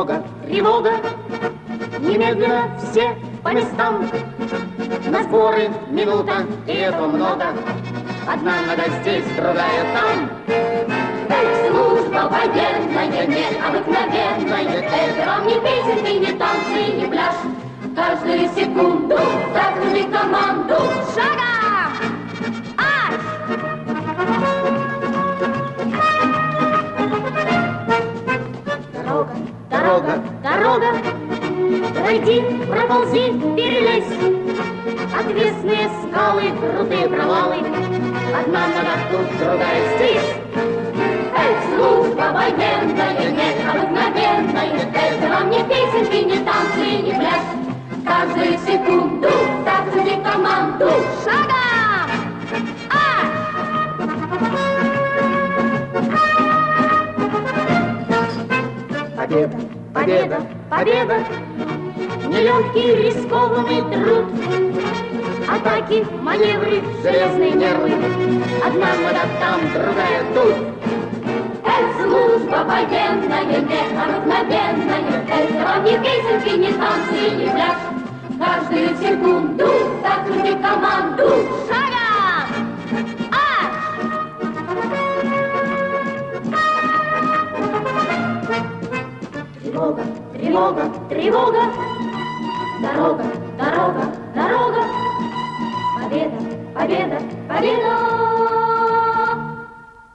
тревога, тревога. Немедленно все по местам. На сборы минута, и этого много. Одна нога здесь, другая там. Служба военная, необыкновенная. Это вам не песенки, не танцы, не пляж. Каждую секунду закрыли команду. Шагом! Аж! Дорога, дорога, дорога. Пройди, проползи, перелезь. Отвесные скалы, крутые провалы. Одна нога тут, другая здесь. Служба военная, необыкновенная. Это вам не песенки, не танцы, не пляж. Каждую секунду закрыли команду. Шагом! Победа, победа, победа. Нелегкий рискованный труд. Атаки, маневры, железные нервы. Одна нога там, другая тут. Служба военная, необыкновенная. Это вам не песенки, не танцы, не пляж. Каждую секунду закрыли команду. Шагом! Тревога, тревога, тревога. Дорога, дорога, дорога. Победа, победа, победа.